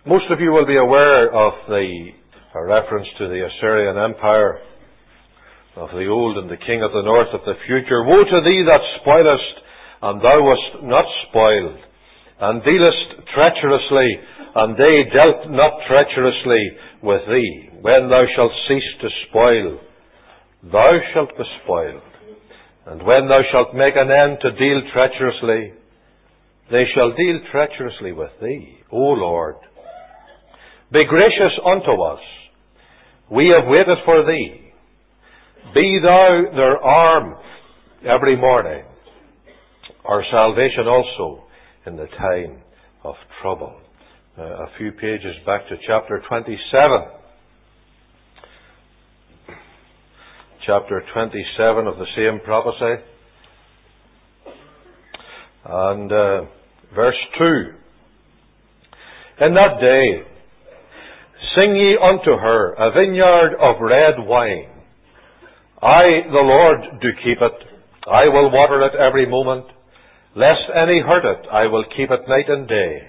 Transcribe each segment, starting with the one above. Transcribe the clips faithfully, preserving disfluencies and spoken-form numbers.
Most of you will be aware of the a reference to the Assyrian Empire, of the old and the king of the north of the future. Woe to thee that spoilest, and thou wast not spoiled, and dealest treacherously, and they dealt not treacherously with thee. When thou shalt cease to spoil, thou shalt be spoiled. And when thou shalt make an end to deal treacherously, they shall deal treacherously with thee. O Lord, be gracious unto us. We have waited for thee. Be thou their arm every morning, our salvation also in the time of trouble. Uh, a few pages back to chapter twenty-seven. Chapter twenty-seven of the same prophecy. And uh, verse two. In that day, sing ye unto her a vineyard of red wine. I, the Lord, do keep it. I will water it every moment. Lest any hurt it, I will keep it night and day.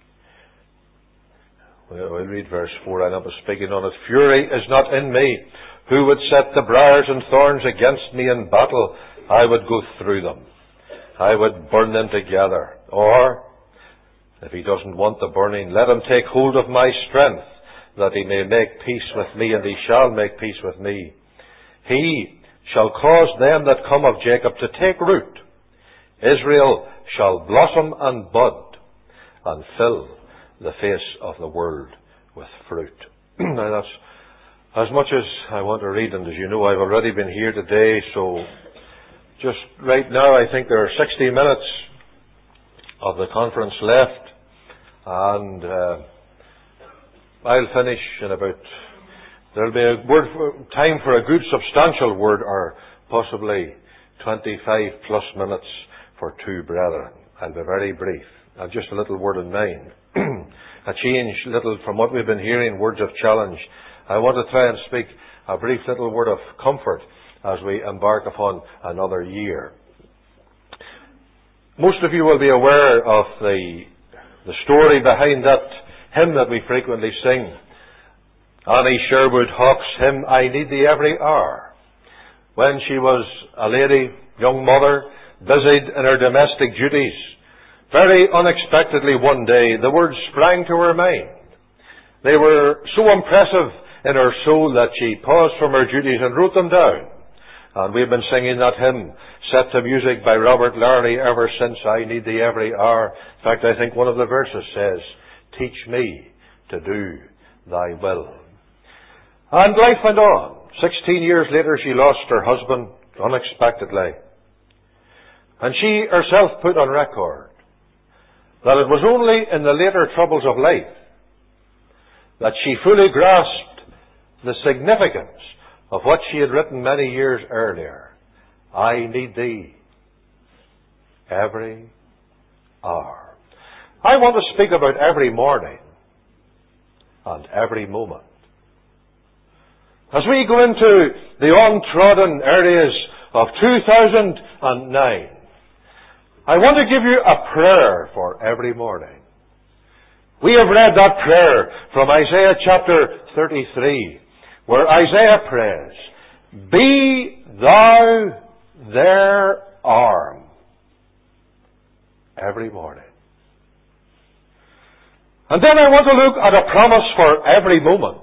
We'll read verse four. I'm not speaking on it. Fury is not in me. Who would set the briars and thorns against me in battle? I would go through them. I would burn them together. Or, if he doesn't want the burning, let him take hold of my strength, that he may make peace with me, and he shall make peace with me. He shall cause them that come of Jacob to take root. Israel shall blossom and bud, and fill the face of the world with fruit. Now that's as much as I want to read, and as you know, I've already been here today, so just right now I think there are sixty minutes of the conference left, and uh, I'll finish in about, there'll be a word for, time for a good substantial word, or possibly twenty-five plus minutes for two brethren. I'll be very brief. I've just a little word in mind. A change little from what we've been hearing, words of challenge. I want to try and speak a brief little word of comfort as we embark upon another year. Most of you will be aware of the, the story behind that hymn that we frequently sing. Annie Sherwood Hawk's hymn, I Need Thee Every Hour. When she was a lady, young mother, busied in her domestic duties, very unexpectedly one day the words sprang to her mind. They were so impressive in her soul that she paused from her duties and wrote them down. And we've been singing that hymn, set to music by Robert Larney, ever since. I need thee every hour. In fact, I think one of the verses says, teach me to do thy will. And life went on. Sixteen years later, she lost her husband unexpectedly. And she herself put on record that it was only in the later troubles of life that she fully grasped the significance of what she had written many years earlier. I need thee every hour. I want to speak about every morning and every moment. As we go into the untrodden areas of two thousand nine, I want to give you a prayer for every morning. We have read that prayer from Isaiah chapter thirty-three, where Isaiah prays, be thou their arm every morning. And then I want to look at a promise for every moment.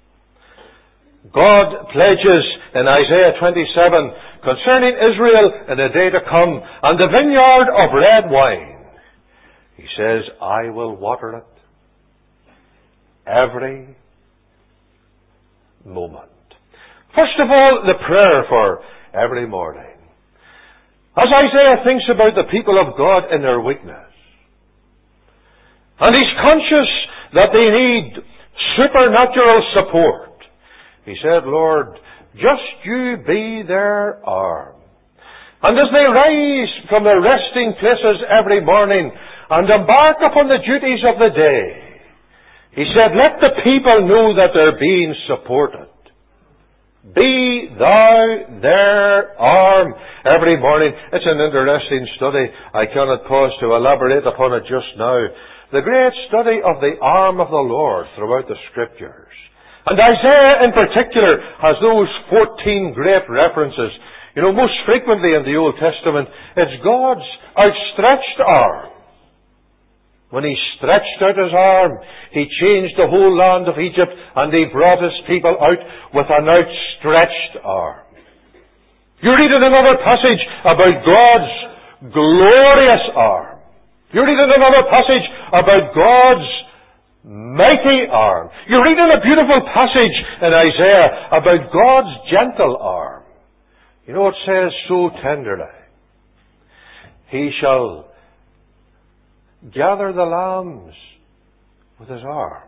God pledges in Isaiah twenty-seven concerning Israel in the day to come and the vineyard of red wine. He says, I will water it every moment. First of all, the prayer for every morning. As Isaiah thinks about the people of God in their weakness, and he's conscious that they need supernatural support, he said, Lord, just you be their arm. And as they rise from their resting places every morning and embark upon the duties of the day, he said, let the people know that they're being supported. Be thou their arm every morning. It's an interesting study. I cannot pause to elaborate upon it just now. the great study of the arm of the Lord throughout the Scriptures. And Isaiah in particular has those fourteen great references. You know, most frequently in the Old Testament, it's God's outstretched arm. When He stretched out His arm, He changed the whole land of Egypt, and He brought His people out with an outstretched arm. You read in another passage about God's glorious arm. You read in another passage about God's mighty arm. You read in a beautiful passage in Isaiah about God's gentle arm. You know, it says so tenderly, He shall gather the lambs with His arm,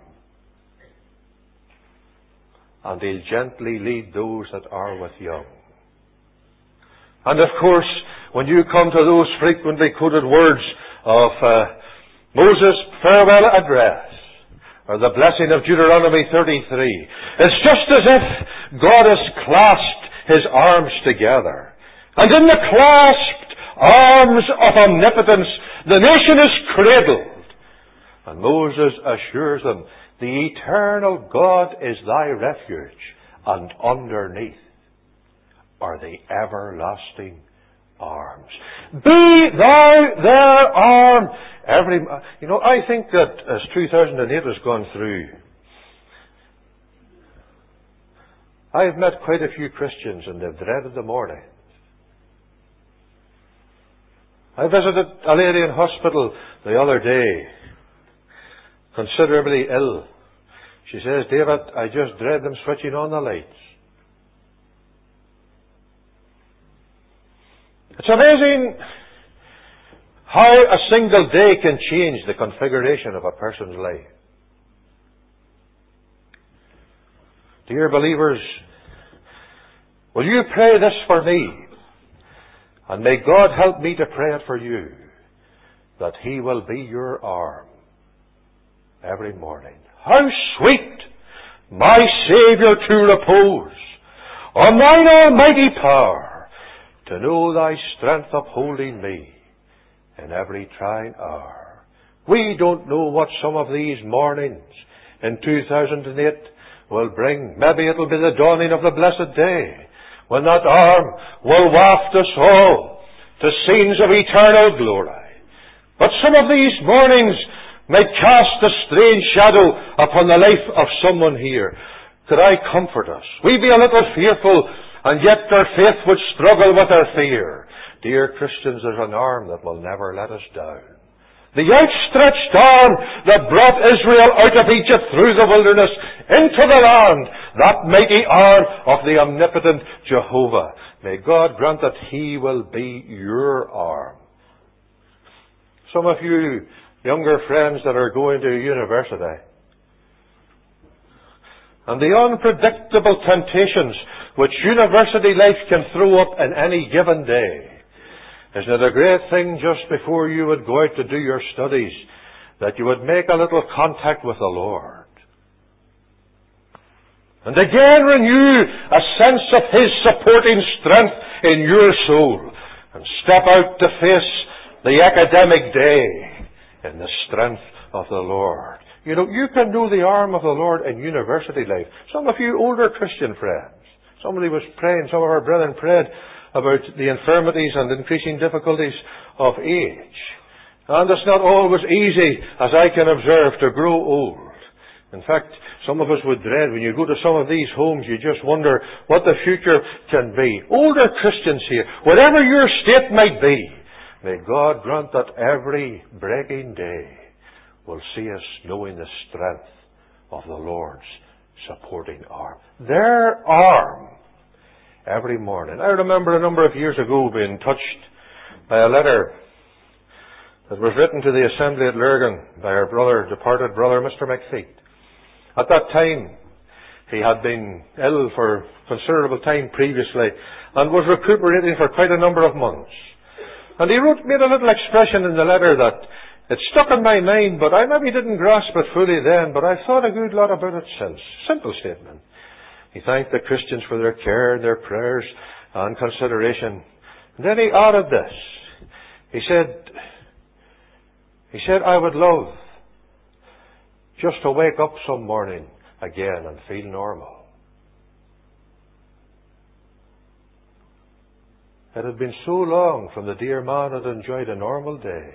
and He'll gently lead those that are with young. And of course, when you come to those frequently quoted words of uh, Moses' farewell address, or the blessing of Deuteronomy thirty-three, it's just as if God has clasped His arms together. And in the clasped arms of omnipotence, the nation is cradled. And Moses assures them, the eternal God is thy refuge, and underneath are the everlasting arms. Be thou their arm. Every, you know, I think that as two thousand eight has gone through, I've met quite a few Christians and they've dreaded the morning. I visited a lady in hospital the other day, considerably ill. She says, David, I just dread them switching on the lights. It's amazing how a single day can change the configuration of a person's life. Dear believers, will you pray this for me? And may God help me to pray it for you, that He will be your arm every morning. How sweet, my Saviour, to repose on thine almighty power, to know thy strength upholding me in every trying hour. We don't know what some of these mornings in two thousand eight will bring. Maybe it'll be the dawning of the blessed day, when that arm will waft us all to scenes of eternal glory. But some of these mornings may cast a strange shadow upon the life of someone here. Could I comfort us? We be a little fearful, and yet our faith would struggle with our fear. Dear Christians, there's an arm that will never let us down. The outstretched arm that brought Israel out of Egypt through the wilderness into the land, that mighty arm of the omnipotent Jehovah. May God grant that He will be your arm. Some of you younger friends that are going to university, and the unpredictable temptations which university life can throw up in any given day. Isn't it a great thing just before you would go out to do your studies that you would make a little contact with the Lord? And again renew a sense of His supporting strength in your soul, and step out to face the academic day in the strength of the Lord. You know, you can know the arm of the Lord in university life. Some of you older Christian friends, somebody was praying, some of our brethren prayed about the infirmities and increasing difficulties of age. And it's not always easy, as I can observe, to grow old. In fact, some of us would dread, when you go to some of these homes, you just wonder what the future can be. Older Christians here, whatever your state might be, may God grant that every breaking day will see us knowing the strength of the Lord's supporting arm. Their arm every morning. I remember a number of years ago being touched by a letter that was written to the assembly at Lurgan by our brother, departed brother, Mister McFeet. At that time, he had been ill for considerable time previously and was recuperating for quite a number of months. And he wrote, made a little expression in the letter that it stuck in my mind, but I maybe didn't grasp it fully then, but I've thought a good lot about it since. Simple statement. He thanked the Christians for their care, their prayers, and consideration. And then he added this. He said, he said, I would love just to wake up some morning again and feel normal. It had been so long from the dear man had enjoyed a normal day.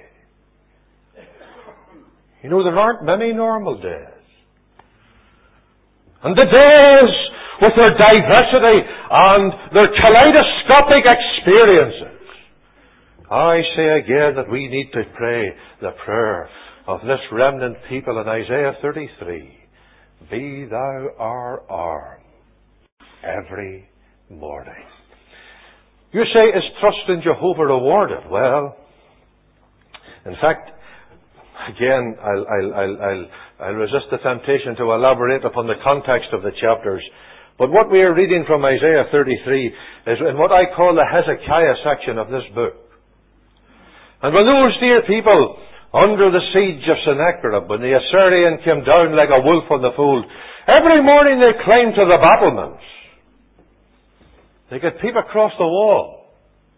You know, there aren't many normal days. And the days, with their diversity and their kaleidoscopic experiences, I say again that we need to pray the prayer of this remnant people in Isaiah thirty-three. Be thou our arm every morning. You say, is trust in Jehovah rewarded? Well, in fact, again, I'll, I'll, I'll, I'll, I'll resist the temptation to elaborate upon the context of the chapters. But what we are reading from Isaiah thirty-three is in what I call the Hezekiah section of this book. And when those dear people, under the siege of Sennacherib, when the Assyrian came down like a wolf on the fold, every morning they climbed to the battlements. They could peep across the wall.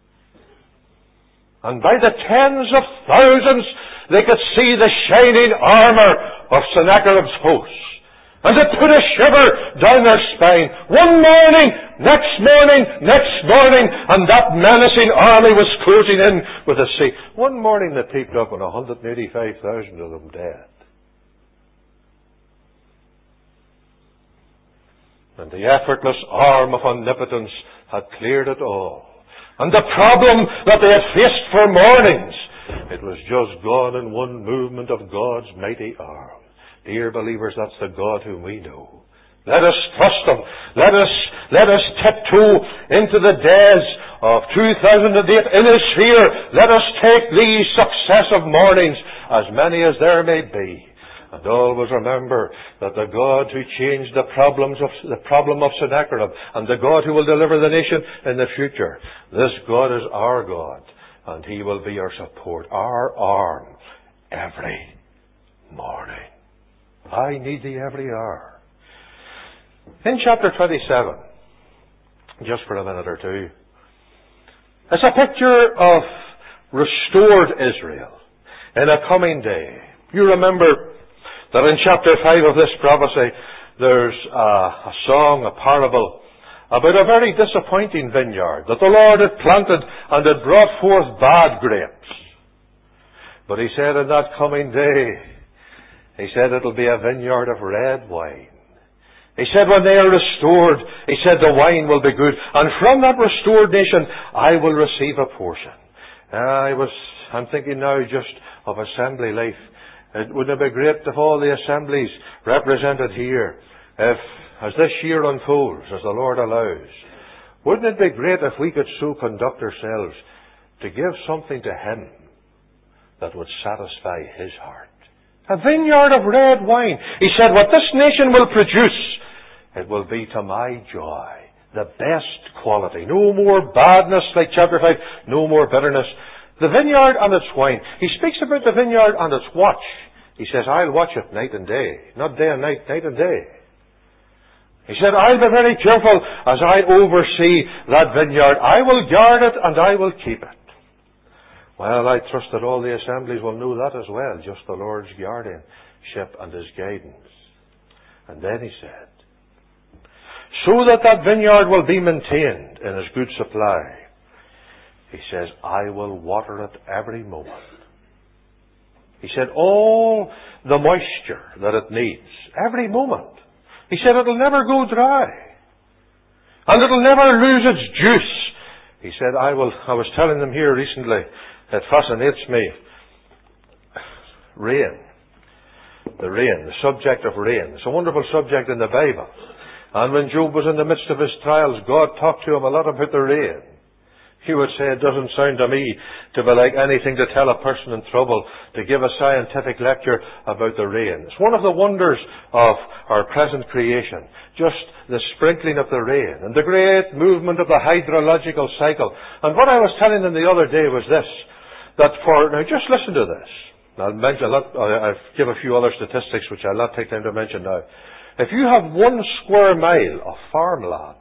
And by the tens of thousands, they could see the shining armour of Sennacherib's hosts. And it put a shiver down their spine. One morning, next morning, next morning, and that menacing army was closing in with the sea. One morning they peeped up and one hundred eighty-five thousand of them dead. And the effortless arm of omnipotence had cleared it all. And the problem that they had faced for mornings, it was just gone in one movement of God's mighty arm. Dear believers, that's the God whom we know. Let us trust Him. Let us, let us tiptoe into the days of two thousand eight in His fear. Let us take these successive mornings, as many as there may be. And always remember that the God who changed the problems of the problem of Sennacherib and the God who will deliver the nation in the future, this God is our God, and He will be our support, our arm, every morning. I need Thee every hour. In chapter twenty-seven, just for a minute or two, it's a picture of restored Israel in a coming day. You remember that in chapter five of this prophecy, there's a, a song, a parable, about a very disappointing vineyard that the Lord had planted and had brought forth bad grapes. But He said in that coming day, He said it'll be a vineyard of red wine. He said when they are restored, He said the wine will be good. And from that restored nation, I will receive a portion. I was, I'm thinking now just of assembly life. It wouldn't it be great if all the assemblies represented here, if, as this year unfolds, as the Lord allows, wouldn't it be great if we could so conduct ourselves to give something to Him that would satisfy His heart? A vineyard of red wine. He said, what this nation will produce, it will be to my joy. The best quality. No more badness like chapter five. No more bitterness. The vineyard and its wine. He speaks about the vineyard and its watch. He says, I'll watch it night and day. Not day and night, night and day. He said, I'll be very careful as I oversee that vineyard. I will guard it and I will keep it. Well, I trust that all the assemblies will know that as well, just the Lord's guardianship and His guidance. And then He said, so that that vineyard will be maintained in its good supply, He says, I will water it every moment. He said, all the moisture that it needs, every moment. He said, it'll never go dry. And it'll never lose its juice. He said, I will, I was telling them here recently, it fascinates me. Rain. The rain, the subject of rain. It's a wonderful subject in the Bible. And when Job was in the midst of his trials, God talked to him a lot about the rain. He would say, it doesn't sound to me to be like anything to tell a person in trouble, to give a scientific lecture about the rain. It's one of the wonders of our present creation. Just the sprinkling of the rain and the great movement of the hydrological cycle. And what I was telling them the other day was this, that for, now just listen to this. I'll mention a lot, I'll give a few other statistics which I'll not take time to mention now. If you have one square mile of farmland,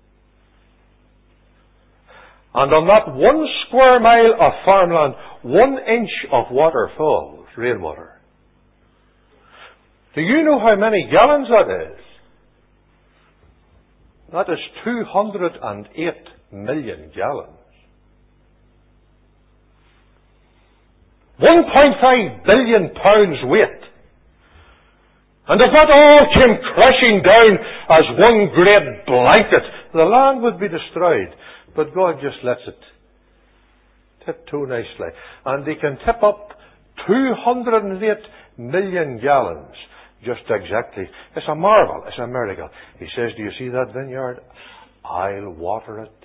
and on that one square mile of farmland, one inch of water falls, rainwater. Do you know how many gallons that is? That is two hundred eight million gallons. one point five billion pounds weight. And if that all came crashing down as one great blanket, the land would be destroyed. But God just lets it tiptoe nicely. And they can tip up two hundred eight million gallons. Just exactly. It's a marvel. It's a miracle. He says, do you see that vineyard? I'll water it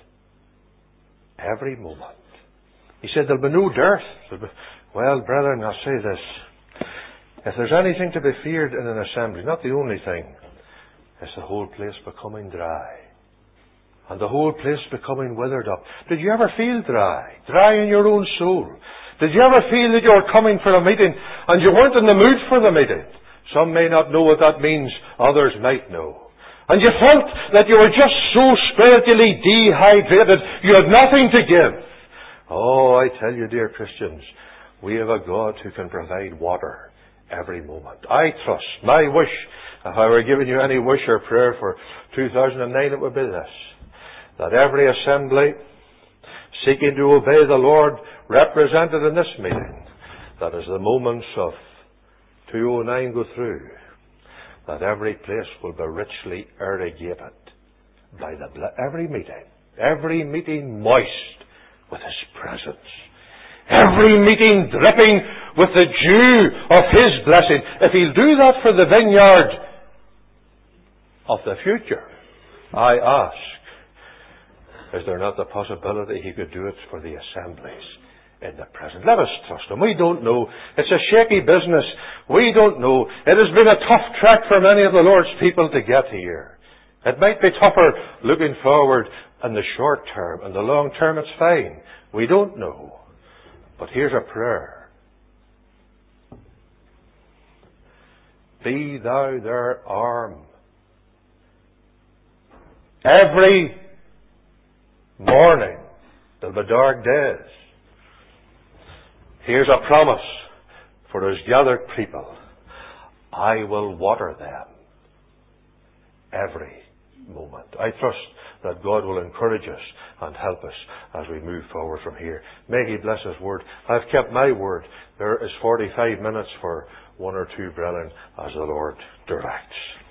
every moment. He said, there'll be no dearth. There'll be... Well, brethren, I'll say this. If there's anything to be feared in an assembly, not the only thing, it's the whole place becoming dry. And the whole place becoming withered up. Did you ever feel dry? Dry in your own soul? Did you ever feel that you were coming for a meeting and you weren't in the mood for the meeting? Some may not know what that means. Others might know. And you felt that you were just so spiritually dehydrated, you had nothing to give. Oh, I tell you, dear Christians, we have a God who can provide water every moment. I trust, my wish, if I were giving you any wish or prayer for two thousand nine, it would be this. That every assembly seeking to obey the Lord represented in this meeting, that as the moments of two oh nine go through, that every place will be richly irrigated by the every meeting, every meeting moist with His presence. Every meeting dripping with the dew of His blessing. If He'll do that for the vineyard of the future, I ask, is there not the possibility He could do it for the assemblies in the present? Let us trust Him. We don't know. It's a shaky business. We don't know. It has been a tough track for many of the Lord's people to get here. It might be tougher looking forward in the short term. In the long term, it's fine. We don't know. But here's a prayer. Be thou their arm. Every morning, there'll be dark days. Here's a promise for His gathered people. I will water them every moment. I trust that God will encourage us and help us as we move forward from here. May He bless His word. I've kept my word. There is forty-five minutes for one or two brethren as the Lord directs.